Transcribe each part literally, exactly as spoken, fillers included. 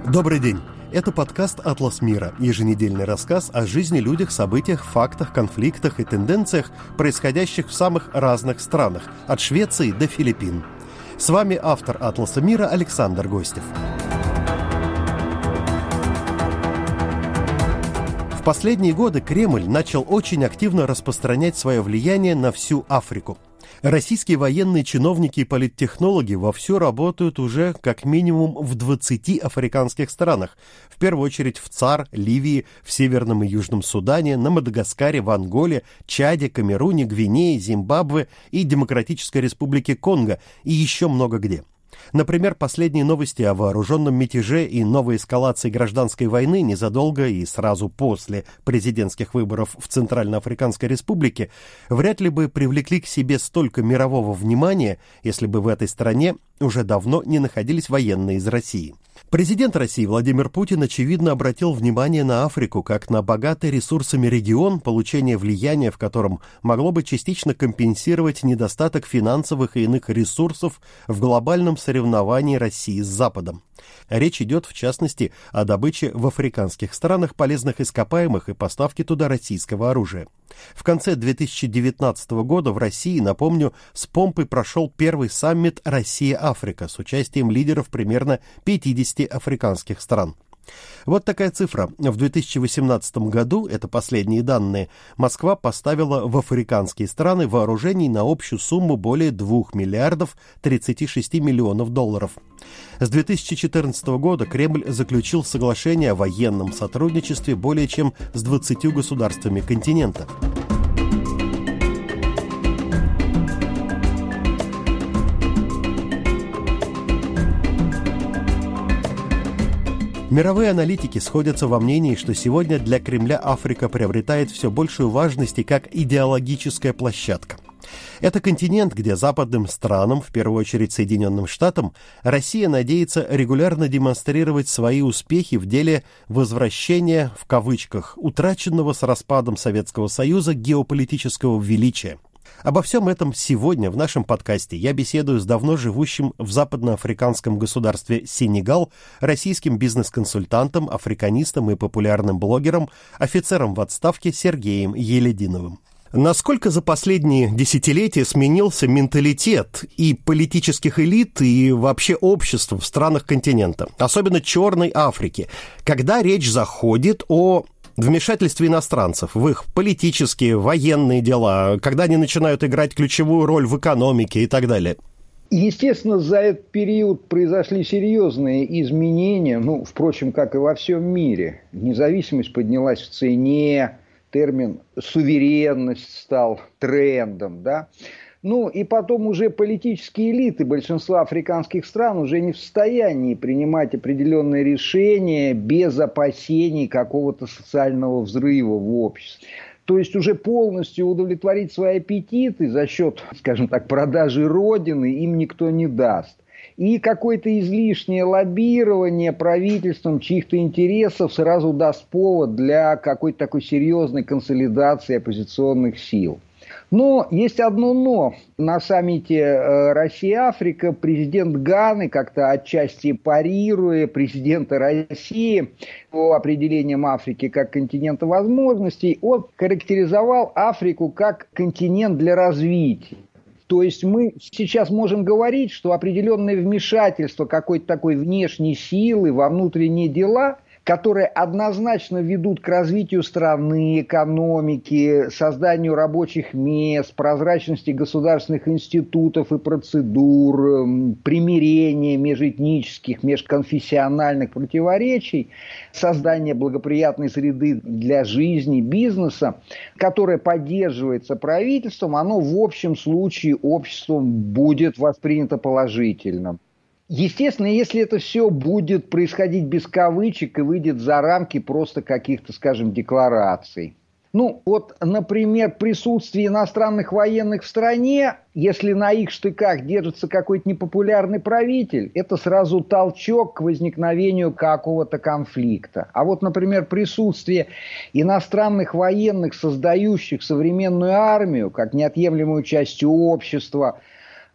Добрый день! Это подкаст «Атлас мира», еженедельный рассказ о жизни, людях, событиях, фактах, конфликтах и тенденциях, происходящих в самых разных странах, от Швеции до Филиппин. С вами автор «Атласа мира» Александр Гостев. В последние годы Кремль начал очень активно распространять свое влияние на всю Африку. Российские военные чиновники и политтехнологи вовсю работают уже как минимум в двадцати африканских странах, в первую очередь в ЦАР, Ливии, в Северном и Южном Судане, на Мадагаскаре, в Анголе, Чаде, Камеруне, Гвинее, Зимбабве и Демократической Республике Конго и еще много где. Например, последние новости о вооруженном мятеже и новой эскалации гражданской войны незадолго и сразу после президентских выборов в Центральноафриканской Республике вряд ли бы привлекли к себе столько мирового внимания, если бы в этой стране уже давно не находились военные из России. Президент России Владимир Путин, очевидно, обратил внимание на Африку как на богатый ресурсами регион, получение влияния в котором могло бы частично компенсировать недостаток финансовых и иных ресурсов в глобальном соревновании России с Западом. Речь идет, в частности, о добыче в африканских странах полезных ископаемых и поставке туда российского оружия. В конце две тысячи девятнадцатого года в России, напомню, с помпой прошел первый саммит «Россия-Африка» с участием лидеров примерно пятидесяти африканских стран. Вот такая цифра. В две тысячи восемнадцатом году, это последние данные, Москва поставила в африканские страны вооружений на общую сумму более двух миллиардов тридцати шести миллионов долларов. С две тысячи четырнадцатого года Кремль заключил соглашение о военном сотрудничестве более чем с двадцатью государствами континента. Мировые аналитики сходятся во мнении, что сегодня для Кремля Африка приобретает все большую важность и как идеологическая площадка. Это континент, где западным странам, в первую очередь Соединенным Штатам, Россия надеется регулярно демонстрировать свои успехи в деле возвращения, в кавычках, утраченного с распадом Советского Союза геополитического величия. Обо всем этом сегодня в нашем подкасте я беседую с давно живущим в западноафриканском государстве Сенегал российским бизнес-консультантом, африканистом и популярным блогером, офицером в отставке Сергеем Елединовым. Насколько за последние десятилетия сменился менталитет и политических элит, и вообще общества в странах континента, особенно Черной Африки, когда речь заходит о вмешательстве иностранцев в их политические, военные дела, когда они начинают играть ключевую роль в экономике и так далее? Естественно, за этот период произошли серьезные изменения, ну, впрочем, как и во всем мире. Независимость поднялась в цене, термин «суверенность» стал трендом, да. Ну, и потом уже политические элиты большинства африканских стран уже не в состоянии принимать определенные решения без опасений какого-то социального взрыва в обществе. То есть уже полностью удовлетворить свои аппетиты за счет, скажем так, продажи родины им никто не даст. И какое-то излишнее лоббирование правительством чьих-то интересов сразу даст повод для какой-то такой серьезной консолидации оппозиционных сил. Но есть одно «но». На саммите Россия-Африка президент Ганы, как-то отчасти парируя президента России по определениям Африки как континента возможностей, он характеризовал Африку как континент для развития. То есть мы сейчас можем говорить, что определенное вмешательство какой-то такой внешней силы во внутренние дела, которые однозначно ведут к развитию страны, экономики, созданию рабочих мест, прозрачности государственных институтов и процедур, примирения межэтнических, межконфессиональных противоречий, создание благоприятной среды для жизни, бизнеса, которое поддерживается правительством, оно в общем случае обществом будет воспринято положительно. Естественно, если это все будет происходить без кавычек и выйдет за рамки просто каких-то, скажем, деклараций. Ну, вот, например, присутствие иностранных военных в стране, если на их штыках держится какой-то непопулярный правитель, это сразу толчок к возникновению какого-то конфликта. А вот, например, присутствие иностранных военных, создающих современную армию, как неотъемлемую часть общества,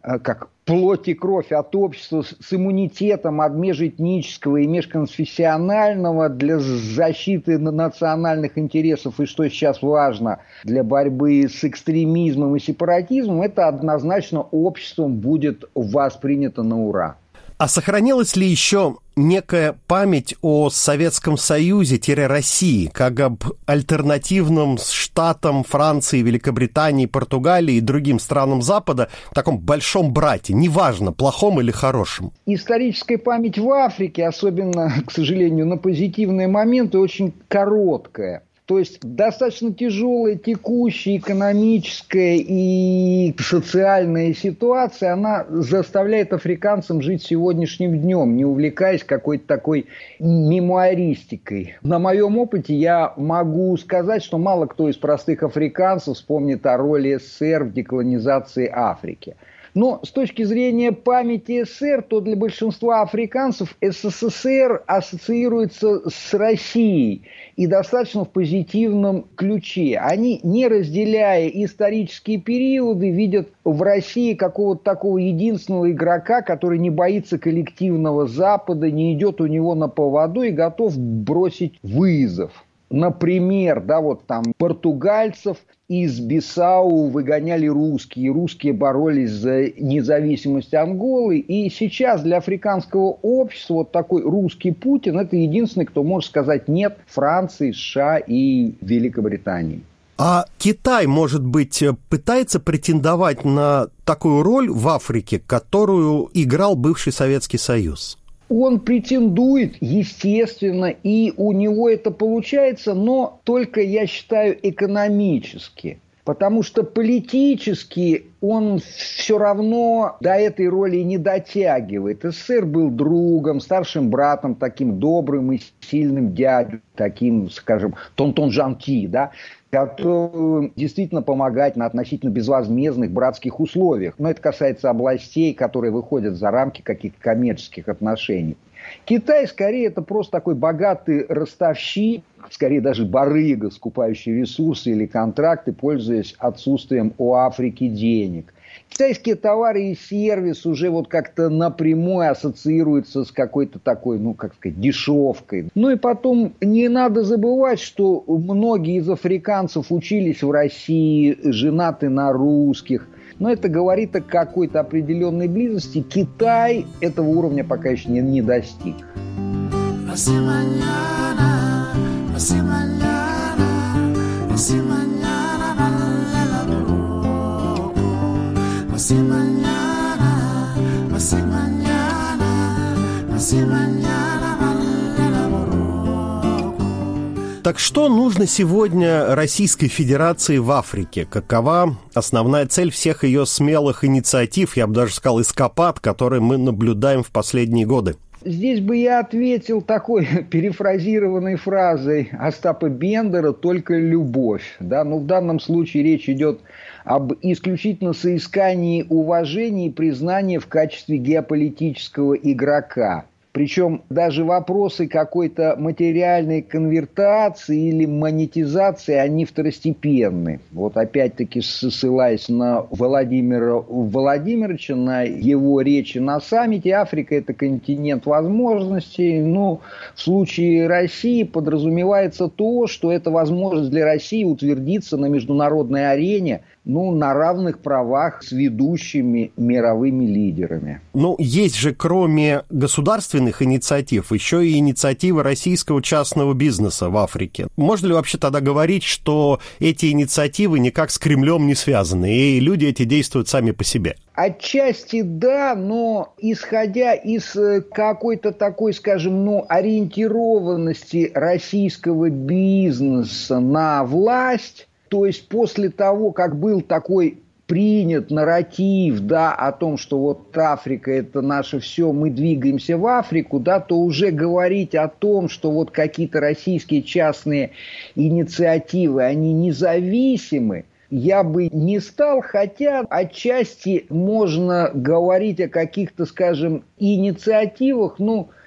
как плоть и кровь от общества с иммунитетом от межэтнического и межконфессионального для защиты национальных интересов и, что сейчас важно, для борьбы с экстремизмом и сепаратизмом, это однозначно обществом будет воспринято на ура. А сохранилась ли еще некая память о Советском Союзе-России, как об альтернативном штатам Франции, Великобритании, Португалии и другим странам Запада, таком большом брате, неважно, плохом или хорошем? Историческая память в Африке, особенно, к сожалению, на позитивные моменты, очень короткая. То есть достаточно тяжелая текущая экономическая и социальная ситуация, она заставляет африканцам жить сегодняшним днем, не увлекаясь какой-то такой мемуаристикой. На моем опыте я могу сказать, что мало кто из простых африканцев вспомнит о роли СССР в деколонизации Африки. Но с точки зрения памяти СССР, то для большинства африканцев СССР ассоциируется с Россией и достаточно в позитивном ключе. Они, не разделяя исторические периоды, видят в России какого-то такого единственного игрока, который не боится коллективного Запада, не идет у него на поводу и готов бросить вызов. Например, да, вот там португальцев из Бисау выгоняли русские, русские боролись за независимость Анголы, и сейчас для африканского общества вот такой русский Путин – это единственный, кто может сказать «нет» Франции, США и Великобритании. А Китай, может быть, пытается претендовать на такую роль в Африке, которую играл бывший Советский Союз? Он претендует, естественно, и у него это получается, но только, я считаю, экономически. Потому что политически он все равно до этой роли не дотягивает. СССР был другом, старшим братом, таким добрым и сильным дядей, таким, скажем, тонтон жанти, да, который действительно помогать на относительно безвозмездных братских условиях. Но это касается областей, которые выходят за рамки каких-то коммерческих отношений. Китай, скорее, это просто такой богатый ростовщик, скорее даже барыга, скупающий ресурсы или контракты, пользуясь отсутствием у Африки денег. Китайские товары и сервис уже вот как-то напрямую ассоциируются с какой-то такой, ну, как сказать, дешевкой. Ну и потом не надо забывать, что многие из африканцев учились в России, женаты на русских. Но это говорит о какой-то определенной близости. Китай этого уровня пока еще не, не достиг. Так что нужно сегодня Российской Федерации в Африке? Какова основная цель всех ее смелых инициатив, я бы даже сказал, эскапад, которые мы наблюдаем в последние годы? Здесь бы я ответил такой перефразированной фразой Остапа Бендера «только любовь». Да? Но в данном случае речь идет об исключительно соискании уважения и признания в качестве геополитического игрока. Причем даже вопросы какой-то материальной конвертации или монетизации, они второстепенны. Вот опять-таки ссылаясь на Владимира Владимировича, на его речи на саммите, Африка – это континент возможностей. Ну, в случае России подразумевается то, что это возможность для России утвердиться на международной арене, ну, на равных правах с ведущими мировыми лидерами. Ну, есть же, кроме государственных инициатив, еще и инициативы российского частного бизнеса в Африке. Можно ли вообще тогда говорить, что эти инициативы никак с Кремлем не связаны, и люди эти действуют сами по себе? Отчасти да, но исходя из какой-то такой, скажем, ну, ориентированности российского бизнеса на власть, то есть после того, как был такой принят нарратив, да, о том, что вот Африка – это наше все, мы двигаемся в Африку, да, то уже говорить о том, что вот какие-то российские частные инициативы, они независимы, я бы не стал, хотя отчасти можно говорить о каких-то, скажем, инициативах, ну,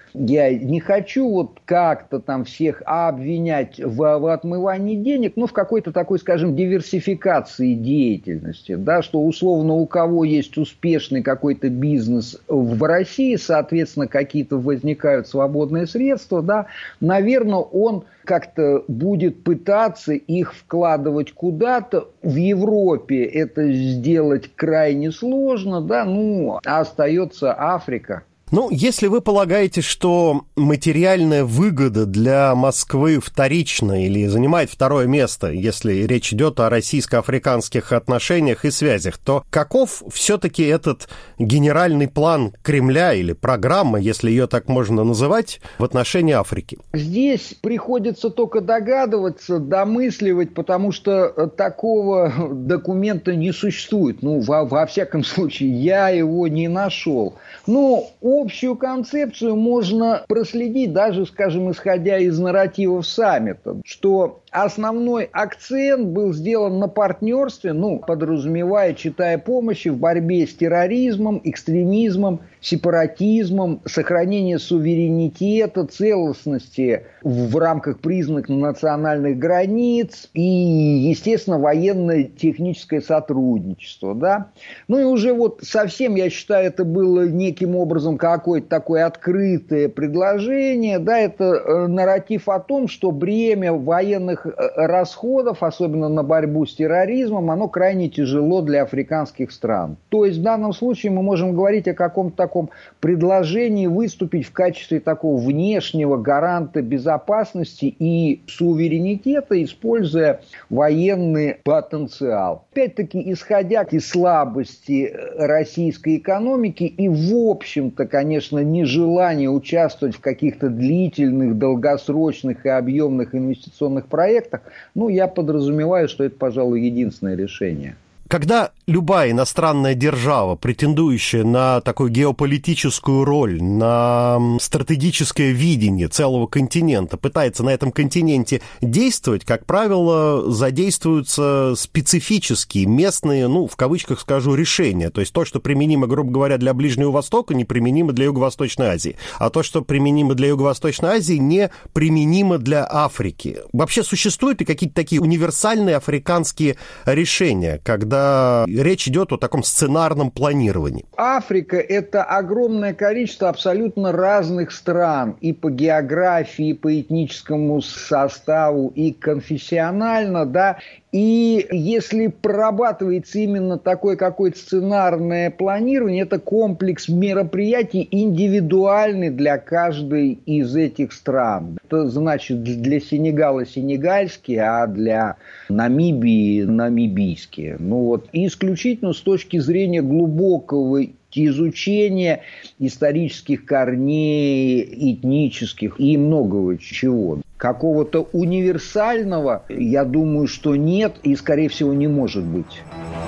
Я не хочу вот как-то там всех обвинять в, в отмывании денег, но в какой-то такой, скажем, диверсификации деятельности, да, что условно у кого есть успешный какой-то бизнес в России, соответственно, какие-то возникают свободные средства, да, наверное, он как-то будет пытаться их вкладывать куда-то. В Европе это сделать крайне сложно, да, ну, а остается Африка. Ну, если вы полагаете, что материальная выгода для Москвы вторична или занимает второе место, если речь идет о российско-африканских отношениях и связях, то каков все-таки этот генеральный план Кремля или программа, если ее так можно называть, в отношении Африки? Здесь приходится только догадываться, домысливать, потому что такого документа не существует. Ну, во, во всяком случае, я его не нашел. Но общую концепцию можно проследить, даже, скажем, исходя из нарративов саммита, что основной акцент был сделан на партнерстве, ну, подразумевая, читая помощи в борьбе с терроризмом, экстремизмом, сепаратизмом, сохранение суверенитета, целостности в рамках признанных национальных границ и, естественно, военно-техническое сотрудничество, да. Ну и уже вот совсем, я считаю, это было неким образом какое-то такое открытое предложение, да, это нарратив о том, что бремя военных расходов, особенно на борьбу с терроризмом, оно крайне тяжело для африканских стран. То есть в данном случае мы можем говорить о каком-то таком предложении выступить в качестве такого внешнего гаранта безопасности и суверенитета, используя военный потенциал. Опять-таки, исходя из слабости российской экономики и, в общем-то, конечно, нежелание участвовать в каких-то длительных, долгосрочных и объемных инвестиционных проектах, ну, я подразумеваю, что это, пожалуй, единственное решение. Когда любая иностранная держава, претендующая на такую геополитическую роль, на стратегическое видение целого континента, пытается на этом континенте действовать, как правило, задействуются специфические, местные, ну, в кавычках скажу, решения. То есть то, что применимо, грубо говоря, для Ближнего Востока, не применимо для Юго-Восточной Азии. А то, что применимо для Юго-Восточной Азии, не применимо для Африки. Вообще существуют ли какие-то такие универсальные африканские решения, когда речь идет о таком сценарном планировании? Африка – это огромное количество абсолютно разных стран и по географии, и по этническому составу, и конфессионально, да. И если прорабатывается именно такое какое-то сценарное планирование, это комплекс мероприятий индивидуальный для каждой из этих стран. Это значит для Сенегала сенегальские, а для Намибии намибийские. Ну вот, и исключительно с точки зрения глубокого изучения исторических корней, этнических и многого чего. Какого-то универсального, я думаю, что нет и, скорее всего, не может быть.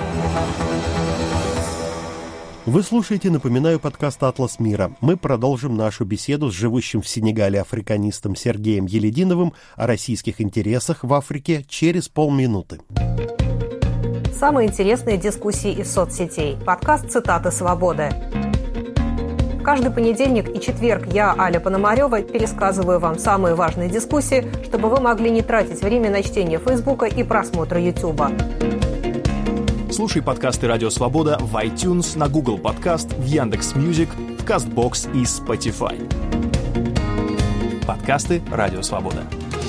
Вы слушаете, напоминаю, подкаст «Атлас мира». Мы продолжим нашу беседу с живущим в Сенегале африканистом Сергеем Елединовым о российских интересах в Африке через полминуты. Самые интересные дискуссии из соцсетей. Подкаст «Цитаты свободы». Каждый понедельник и четверг я, Аля Пономарева, пересказываю вам самые важные дискуссии, чтобы вы могли не тратить время на чтение Фейсбука и просмотра Ютуба. Слушай подкасты «Радио Свобода» в iTunes, на Google Подкаст, в Яндекс.Мьюзик, в Кастбокс и Spotify. Подкасты «Радио Свобода».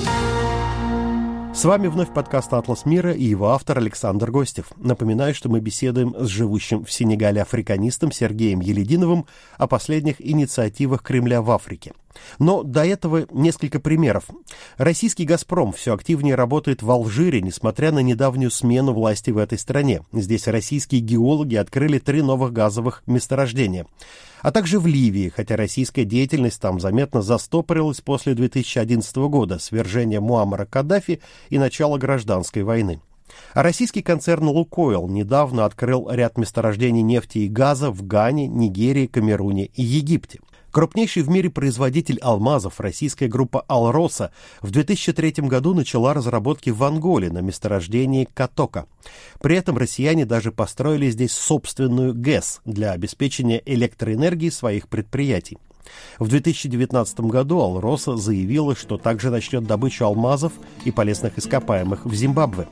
С вами вновь подкаст «Атлас мира» и его автор Александр Гостев. Напоминаю, что мы беседуем с живущим в Сенегале африканистом Сергеем Елединовым о последних инициативах Кремля в Африке. Но до этого несколько примеров. Российский «Газпром» все активнее работает в Алжире, несмотря на недавнюю смену власти в этой стране. Здесь российские геологи открыли три новых газовых месторождения. А также в Ливии, хотя российская деятельность там заметно застопорилась после две тысячи одиннадцатого года, свержения Муаммара Каддафи и начала гражданской войны. А российский концерн «Лукойл» недавно открыл ряд месторождений нефти и газа в Гане, Нигерии, Камеруне и Египте. Крупнейший в мире производитель алмазов, российская группа «Алроса», в две тысячи третьем году начала разработки в Анголе на месторождении Катока. При этом россияне даже построили здесь собственную ГЭС для обеспечения электроэнергии своих предприятий. В две тысячи девятнадцатом году Алроса заявила, что также начнет добычу алмазов и полезных ископаемых в Зимбабве.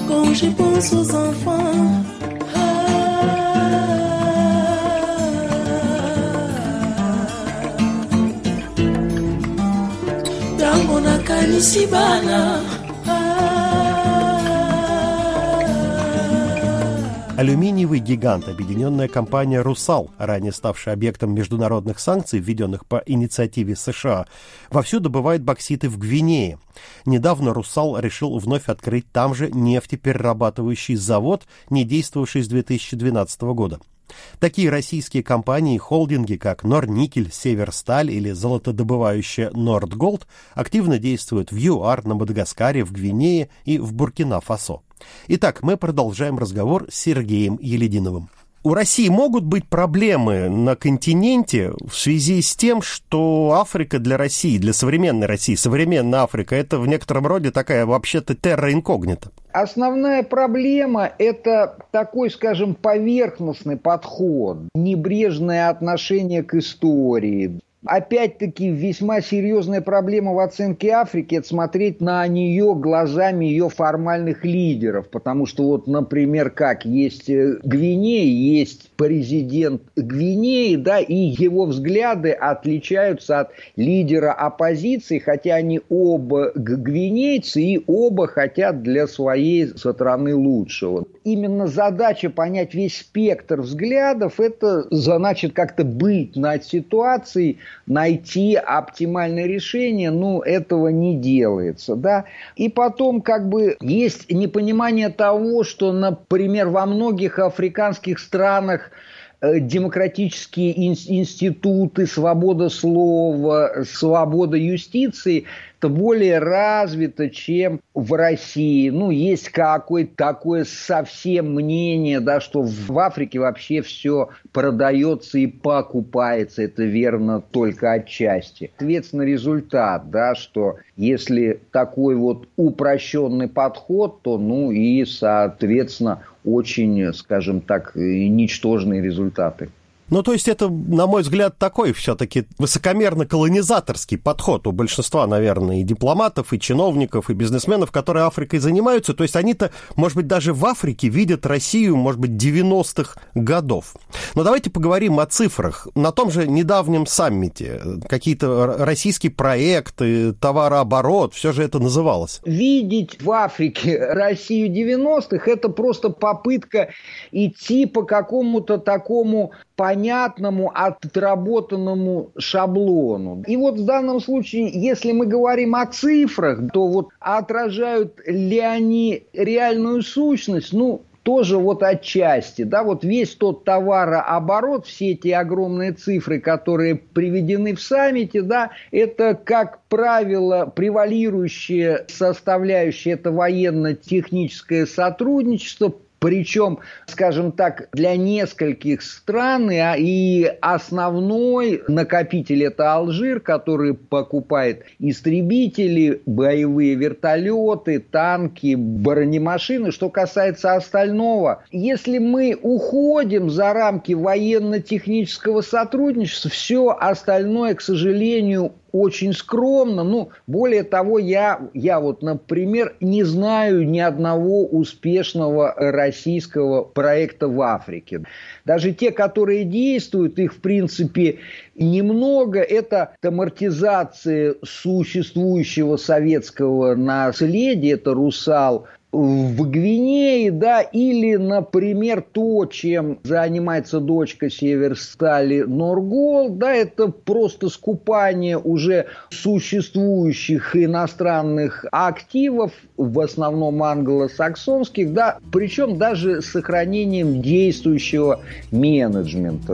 Алюминиевый гигант, объединенная компания «Русал», ранее ставшая объектом международных санкций, введенных по инициативе США, вовсю добывает бокситы в Гвинее. Недавно «Русал» решил вновь открыть там же нефтеперерабатывающий завод, не действовавший с две тысячи двенадцатого года. Такие российские компании и холдинги, как Норникель, Северсталь или золотодобывающая Нордголд, активно действуют в ЮАР, на Мадагаскаре, в Гвинее и в Буркина-Фасо. Итак, мы продолжаем разговор с Сергеем Елединовым. У России могут быть проблемы на континенте в связи с тем, что Африка для России, для современной России, современная Африка, это в некотором роде такая вообще-то терра инкогнита? Основная проблема – это такой, скажем, поверхностный подход, небрежное отношение к истории. Опять-таки, весьма серьезная проблема в оценке Африки – это смотреть на нее глазами ее формальных лидеров. Потому что, вот, например, как есть Гвинея, есть президент Гвинеи, да, и его взгляды отличаются от лидера оппозиции, хотя они оба гвинейцы и оба хотят для своей страны лучшего. Именно задача понять весь спектр взглядов – это значит как-то быть над ситуацией, найти оптимальное решение, ну, этого не делается, да. И потом, как бы, есть непонимание того, что, например, во многих африканских странах демократические институты, свобода слова, свобода юстиции – это более развито, чем в России. Ну, есть какое-то такое совсем мнение, да, что в Африке вообще все продается и покупается. Это верно только отчасти. Соответственно, результат, да, что если такой вот упрощенный подход, то, ну, и, соответственно, очень, скажем так, ничтожные результаты. Ну, то есть это, на мой взгляд, такой все-таки высокомерно-колонизаторский подход у большинства, наверное, и дипломатов, и чиновников, и бизнесменов, которые Африкой занимаются. То есть они-то, может быть, даже в Африке видят Россию, может быть, девяностых годов. Но давайте поговорим о цифрах. На том же недавнем саммите какие-то российские проекты, товарооборот, все же это называлось. Видеть в Африке Россию девяностых – это просто попытка идти по какому-то такому понятному, отработанному шаблону. И вот в данном случае, если мы говорим о цифрах, то вот отражают ли они реальную сущность? Ну, тоже вот отчасти, да, вот весь тот товарооборот, все эти огромные цифры, которые приведены в саммите, да, это, как правило, превалирующая составляющая, это военно-техническое сотрудничество. Причем, скажем так, для нескольких стран, и основной накопитель – это Алжир, который покупает истребители, боевые вертолеты, танки, бронемашины. Что касается остального, если мы уходим за рамки военно-технического сотрудничества, все остальное, к сожалению, очень скромно. Ну, более того, я, я вот, например, не знаю ни одного успешного российского проекта в Африке. Даже те, которые действуют, их, в принципе, немного. Это амортизация существующего советского наследия, это «Русал» в Гвинее, да, или, например, то, чем занимается дочка Северстали Нордголд, да, это просто скупание уже существующих иностранных активов, в основном англосаксонских, да, причем даже с сохранением действующего менеджмента.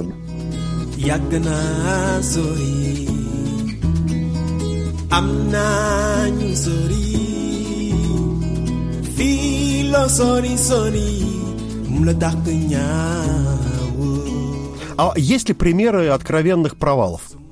А есть ли примеры откровенных провалов?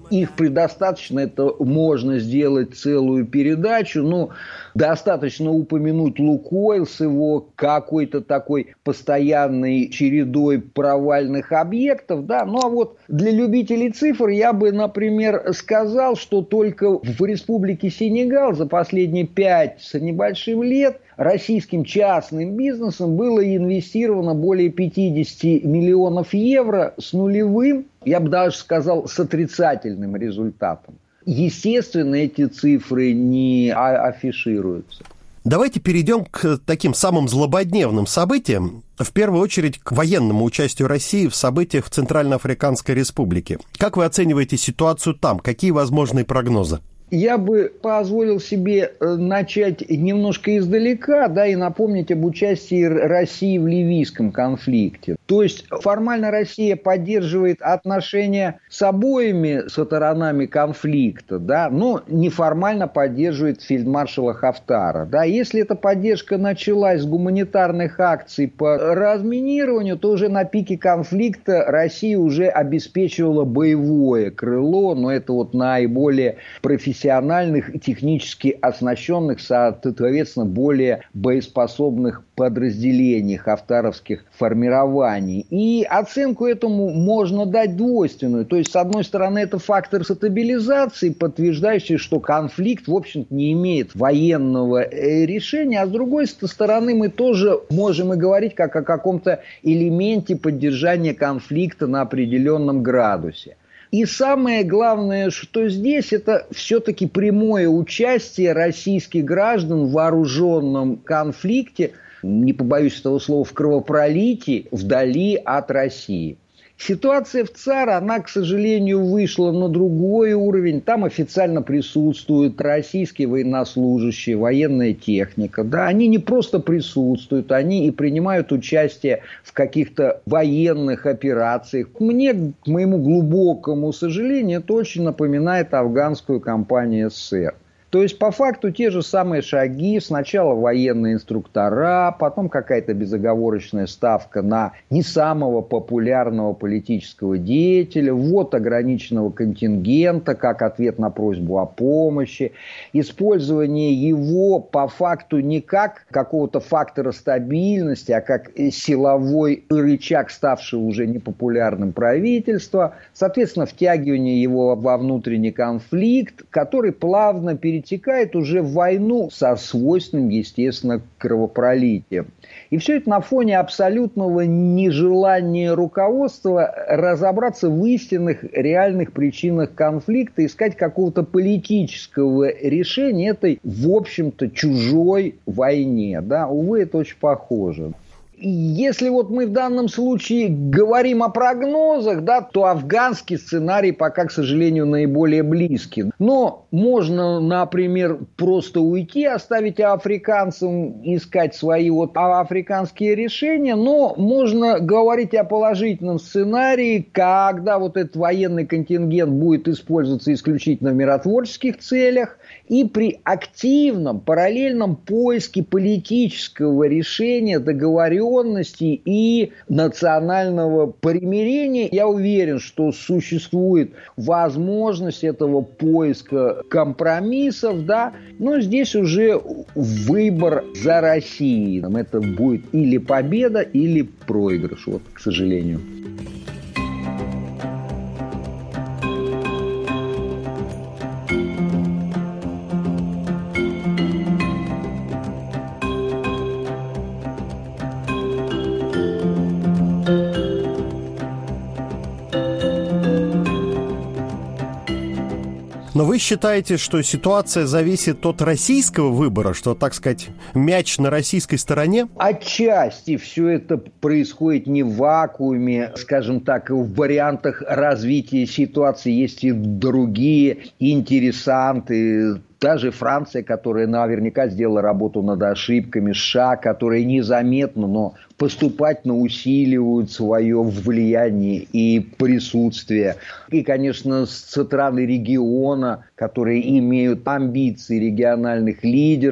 их предостаточно, это можно сделать целую передачу, но достаточно упомянуть «Лукойл» с его какой-то такой постоянной чередой провальных объектов, да, ну а вот для любителей цифр я бы, например, сказал, что только в Республике Сенегал за последние пять с небольшим лет российским частным бизнесом было инвестировано более пятьдесят миллионов евро с нулевым, я бы даже сказал, с отрицательным результатом. Естественно, эти цифры не афишируются. Давайте перейдем к таким самым злободневным событиям. В первую очередь к военному участию России в событиях в Центральноафриканской Республике. Как вы оцениваете ситуацию там? Какие возможные прогнозы? Я бы позволил себе начать немножко издалека, да, и напомнить об участии России в ливийском конфликте. То есть формально Россия поддерживает отношения с обоими сторонами конфликта, да, но неформально поддерживает фельдмаршала Хафтара. Да. Если эта поддержка началась с гуманитарных акций по разминированию, то уже на пике конфликта Россия уже обеспечивала боевое крыло, но это вот наиболее профессиональное, профессиональных, технически оснащенных, соответственно, более боеспособных подразделений хафтаровских формирований. И оценку этому можно дать двойственную. То есть, с одной стороны, это фактор стабилизации, подтверждающий, что конфликт, в общем-то, не имеет военного решения, а с другой стороны, мы тоже можем и говорить как о каком-то элементе поддержания конфликта на определенном градусе. И самое главное, что здесь, это все-таки прямое участие российских граждан в вооруженном конфликте, не побоюсь этого слова, в кровопролитии вдали от России. Ситуация в ЦАР, она, к сожалению, вышла на другой уровень. Там официально присутствуют российские военнослужащие, военная техника. Да? Они не просто присутствуют, они и принимают участие в каких-то военных операциях. Мне, к моему глубокому сожалению, это очень напоминает афганскую кампанию СССР. То есть, по факту, те же самые шаги. Сначала военные инструктора, потом какая-то безоговорочная ставка на не самого популярного политического деятеля, ввод ограниченного контингента как ответ на просьбу о помощи, использование его по факту не как какого-то фактора стабильности, а как силовой рычаг, ставшего уже непопулярным правительства, соответственно, втягивание его во внутренний конфликт, который плавно перетекает текает уже в войну со свойственным, естественно, кровопролитием. И все это на фоне абсолютного нежелания руководства разобраться в истинных, реальных причинах конфликта, искать какого-то политического решения этой, в общем-то, чужой войне. Да? Увы, это очень похоже. Если вот мы в данном случае говорим о прогнозах, да, то афганский сценарий пока, к сожалению, наиболее близкий. Но можно, например, просто уйти, оставить африканцам искать свои вот африканские решения, но можно говорить о положительном сценарии, когда вот этот военный контингент будет использоваться исключительно в миротворческих целях, и при активном, параллельном поиске политического решения, договоренности и национального примирения, я уверен, что существует возможность этого поиска компромиссов, да, но здесь уже выбор за Россией. Это будет или победа, или проигрыш, вот, к сожалению. Но вы считаете, что ситуация зависит от российского выбора, что, так сказать, мяч на российской стороне? Отчасти все это происходит не в вакууме, скажем так, в вариантах развития ситуации есть и другие интересанты. Даже Франция, которая наверняка сделала работу над ошибками, США, которые незаметно, но поступательно усиливают свое влияние и присутствие. И, конечно, страны региона, которые имеют амбиции региональных лидеров,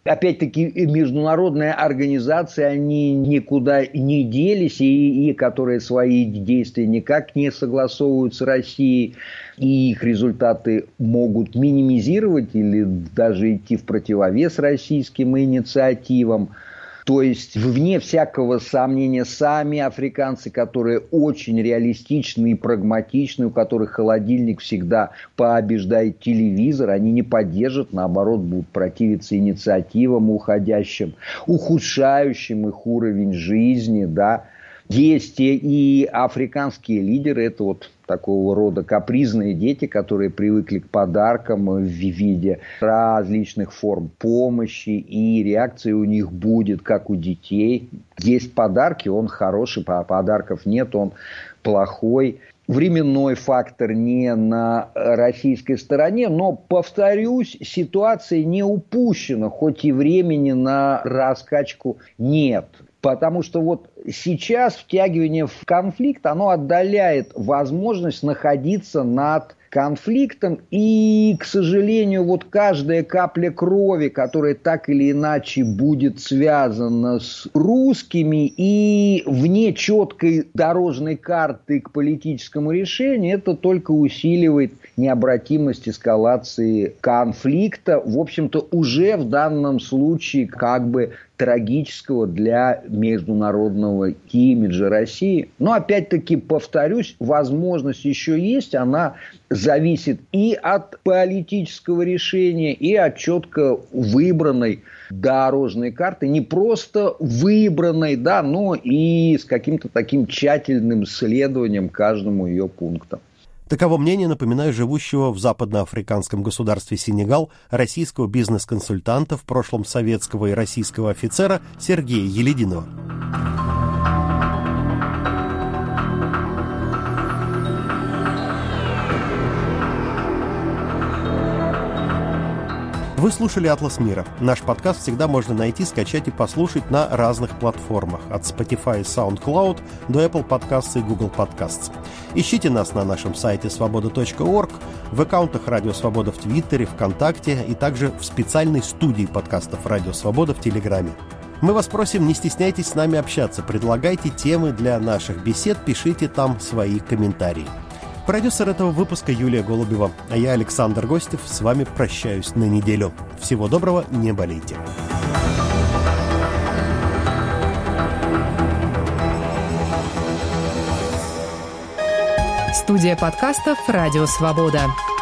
Опять-таки, международные организации, они никуда не делись, и, и которые свои действия никак не согласовывают с Россией, и их результаты могут минимизировать или даже идти в противовес российским инициативам. То есть, вне всякого сомнения, сами африканцы, которые очень реалистичны и прагматичны, у которых холодильник всегда побеждает телевизор, они не поддержат, наоборот, будут противиться инициативам уходящим, ухудшающим их уровень жизни, да. Есть и африканские лидеры, это вот такого рода капризные дети, которые привыкли к подаркам в виде различных форм помощи, и реакция у них будет, как у детей. Есть подарки, он хороший, подарков нет, он плохой. Временной фактор не на российской стороне, но, повторюсь, ситуация не упущена, хоть и времени на раскачку нет. Потому что вот сейчас втягивание в конфликт, оно отдаляет возможность находиться над конфликтом. И, к сожалению, вот каждая капля крови, которая так или иначе будет связана с русскими и вне четкой дорожной карты к политическому решению, это только усиливает необратимость эскалации конфликта, в общем-то, уже в данном случае как бы трагического для международного имиджа России. Но, опять-таки, повторюсь, возможность еще есть, она зависит и от политического решения, и от четко выбранной дорожной карты, не просто выбранной, да, но и с каким-то таким тщательным следованием каждому ее пункту. Таково мнение, напоминаю, живущего в западноафриканском государстве Сенегал российского бизнес-консультанта, в прошлом советского и российского офицера Сергея Елединова. Вы слушали «Атлас мира». Наш подкаст всегда можно найти, скачать и послушать на разных платформах. От Spotify и SoundCloud до Apple Podcasts и Google Podcasts. Ищите нас на нашем сайте свобода точка орг, в аккаунтах «Радио Свобода» в Твиттере, ВКонтакте и также в специальной студии подкастов «Радио Свобода» в Телеграме. Мы вас просим, не стесняйтесь с нами общаться, предлагайте темы для наших бесед, пишите там свои комментарии. Продюсер этого выпуска Юлия Голубева, а я, Александр Гостев, с вами прощаюсь на неделю. Всего доброго, не болейте. Студия подкастов «Радио Свобода».